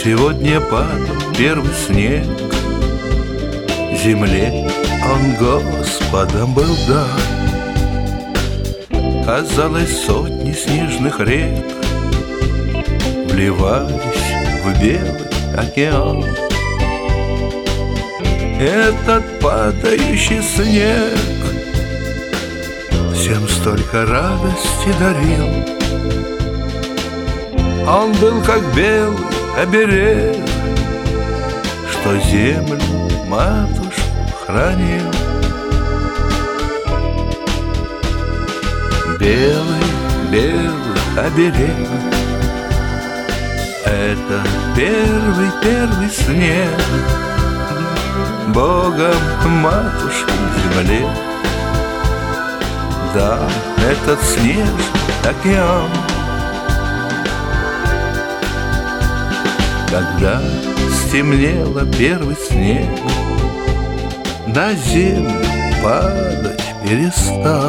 Сегодня падал первый снег. Земле он Господом был дан. Казалось, сотни снежных рек вливались в белый океан. Этот падающий снег всем столько радости дарил. Он был как белый оберег, что землю матушку хранил. Белый, белый оберег — это первый снег Богом матушки земле. Да, этот снежный океан. Когда стемнело первый снег, на землю падать перестал.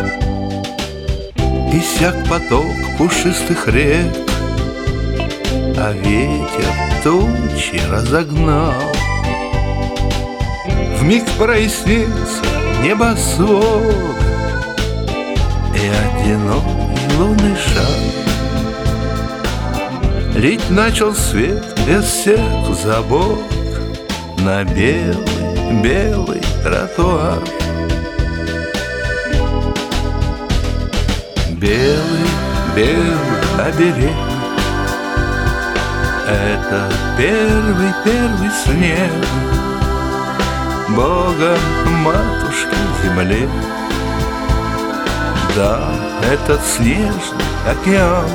Иссяк поток пушистых рек, а ветер тучи разогнал. Вмиг прояснился небосвод, и одинокий лунный шар лить начал свет без всех забот на белый, белый тротуар. Белый, белый оберег — это первый снег Богом матушки земле. Да, этот снежный океан.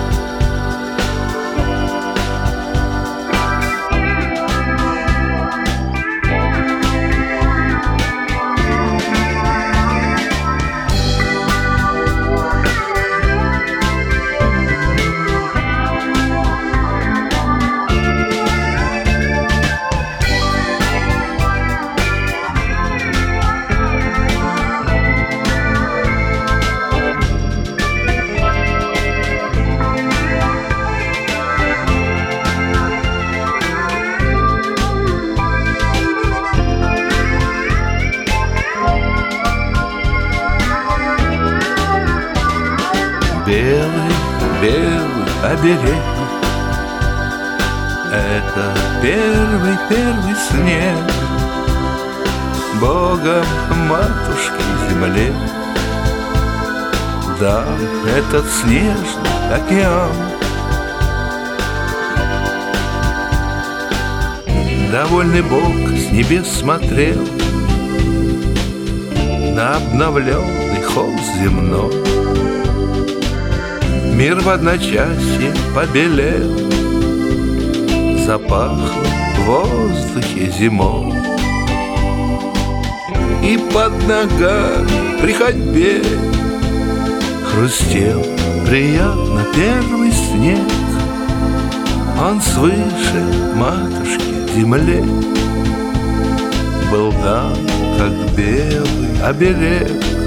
Белый, белый оберег — это первый снег Богом матушки земле. Да, этот снежный океан. Довольный Бог с небес смотрел на обновленный холст земной. Мир в одночасье побелел, запахло в воздухе зимой. И под ногами при ходьбе хрустел приятно первый снег. Он свыше матушки земле был дан, как белый оберег.